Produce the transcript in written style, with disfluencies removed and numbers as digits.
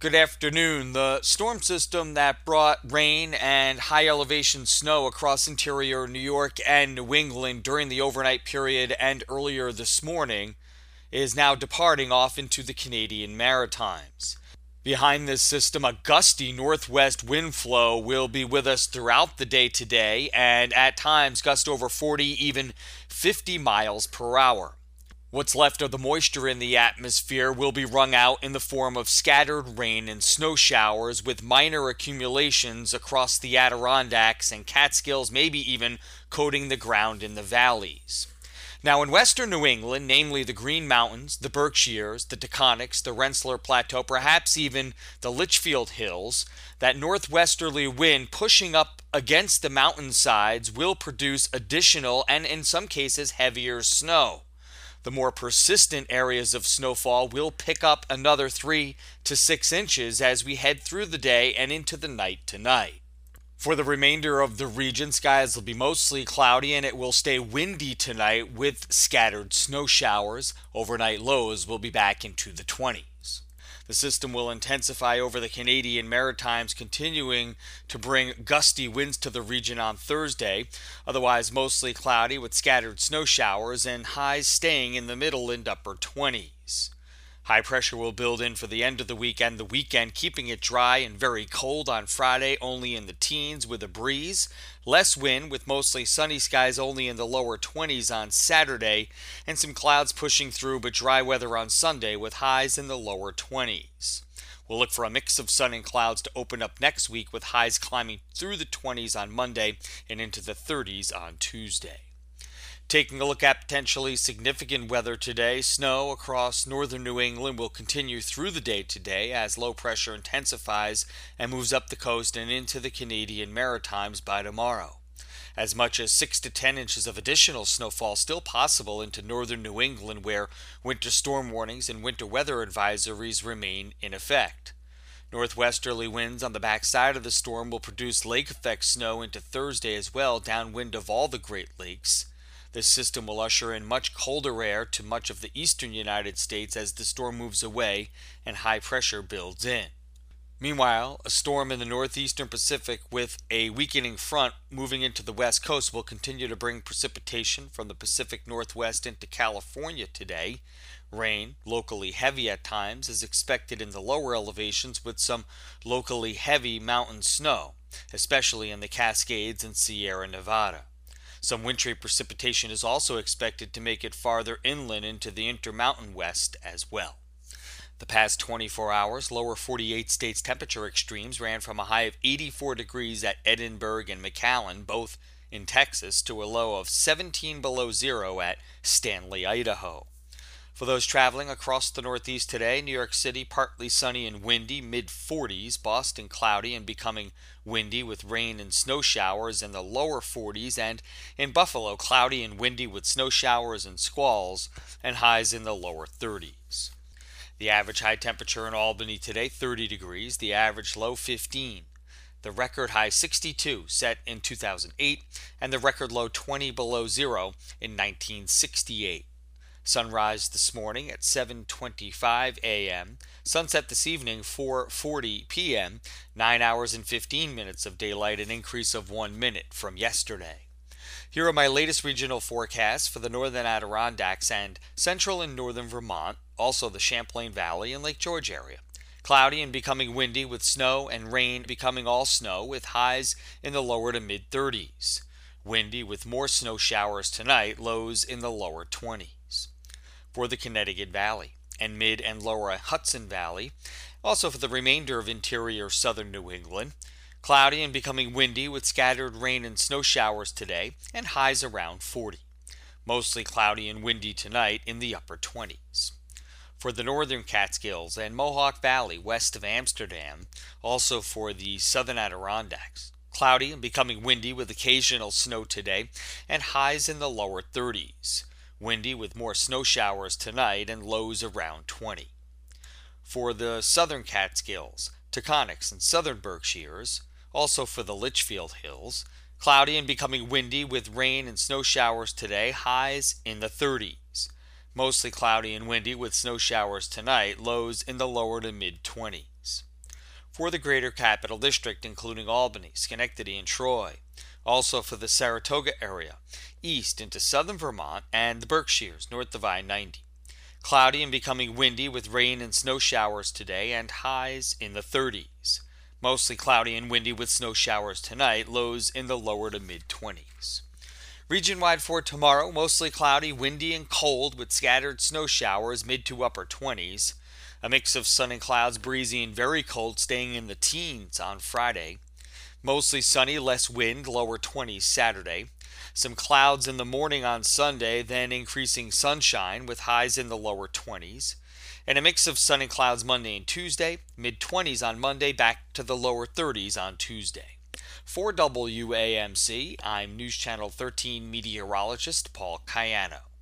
Good afternoon. The storm system that brought rain and high elevation snow across interior New York and New England during the overnight period and earlier this morning is now departing off into the Canadian Maritimes. Behind this system, a gusty northwest wind flow will be with us throughout the day today, and at times gust over 40, even 50 miles per hour. What's left of the moisture in the atmosphere will be wrung out in the form of scattered rain and snow showers with minor accumulations across the Adirondacks and Catskills, maybe even coating the ground in the valleys. Now, in western New England, namely the Green Mountains, the Berkshires, the Taconics, the Rensselaer Plateau, perhaps even the Litchfield Hills, that northwesterly wind pushing up against the mountainsides will produce additional and, in some cases, heavier snow. The more persistent areas of snowfall will pick up another 3 to 6 inches as we head through the day and into the night tonight. For the remainder of the region, skies will be mostly cloudy and it will stay windy tonight with scattered snow showers. Overnight lows will be back into the 20s. The system will intensify over the Canadian Maritimes, continuing to bring gusty winds to the region on Thursday. Otherwise, mostly cloudy with scattered snow showers and highs staying in the middle and upper 20s. High pressure will build in for the end of the week and the weekend, keeping it dry and very cold on Friday, only in the teens with a breeze. Less wind with mostly sunny skies, only in the lower 20s on Saturday, and some clouds pushing through, but dry weather on Sunday with highs in the lower 20s. We'll look for a mix of sun and clouds to open up next week, with highs climbing through the 20s on Monday and into the 30s on Tuesday. Taking a look at potentially significant weather today, snow across northern New England will continue through the day today as low pressure intensifies and moves up the coast and into the Canadian Maritimes by tomorrow. As much as 6 to 10 inches of additional snowfall still possible into northern New England, where winter storm warnings and winter weather advisories remain in effect. Northwesterly winds on the backside of the storm will produce lake effect snow into Thursday as well, downwind of all the Great Lakes. This system will usher in much colder air to much of the eastern United States as the storm moves away and high pressure builds in. Meanwhile, a storm in the northeastern Pacific with a weakening front moving into the west coast will continue to bring precipitation from the Pacific Northwest into California today. Rain, locally heavy at times, is expected in the lower elevations with some locally heavy mountain snow, especially in the Cascades and Sierra Nevada. Some wintry precipitation is also expected to make it farther inland into the Intermountain West as well. The past 24 hours, lower 48 states temperature extremes ran from a high of 84 degrees at Edinburgh and McAllen, both in Texas, to a low of 17 below zero at Stanley, Idaho. For those traveling across the Northeast today, New York City partly sunny and windy, mid-40s, Boston cloudy and becoming windy with rain and snow showers in the lower 40s, and in Buffalo cloudy and windy with snow showers and squalls and highs in the lower 30s. The average high temperature in Albany today, 30 degrees, the average low 15. The record high 62 set in 2008 and the record low 20 below zero in 1968. Sunrise this morning at 7:25 a.m. Sunset this evening 4:40 p.m. 9 hours and 15 minutes of daylight, an increase of 1 minute from yesterday. Here are my latest regional forecasts for the northern Adirondacks and central and northern Vermont, also the Champlain Valley and Lake George area. Cloudy and becoming windy with snow and rain becoming all snow with highs in the lower to mid-30s. Windy with more snow showers tonight, lows in the lower 20s. For the Connecticut Valley and mid and lower Hudson Valley, also for the remainder of interior southern New England, cloudy and becoming windy with scattered rain and snow showers today and highs around 40. Mostly cloudy and windy tonight in the upper 20s. For the northern Catskills and Mohawk Valley west of Amsterdam, also for the southern Adirondacks, cloudy and becoming windy with occasional snow today and highs in the lower 30s. Windy with more snow showers tonight and lows around 20. For the southern Catskills, Taconics, and southern Berkshires, also for the Litchfield Hills, cloudy and becoming windy with rain and snow showers today, highs in the 30s. Mostly cloudy and windy with snow showers tonight, lows in the lower to mid-20s. for the Greater Capital District, including Albany, Schenectady, and Troy. Also for the Saratoga area, east into southern Vermont and the Berkshires, north of I-90. Cloudy and becoming windy with rain and snow showers today and highs in the 30s. Mostly cloudy and windy with snow showers tonight, lows in the lower to mid-20s. Region-wide for tomorrow, mostly cloudy, windy, and cold with scattered snow showers mid to upper 20s. A mix of sun and clouds, breezy and very cold, staying in the teens on Friday. Mostly sunny, less wind, lower 20s Saturday. Some clouds in the morning on Sunday, then increasing sunshine with highs in the lower 20s. And a mix of sun and clouds Monday and Tuesday, mid-20s on Monday, back to the lower 30s on Tuesday. For WAMC, I'm News Channel 13 meteorologist Paul Cayano.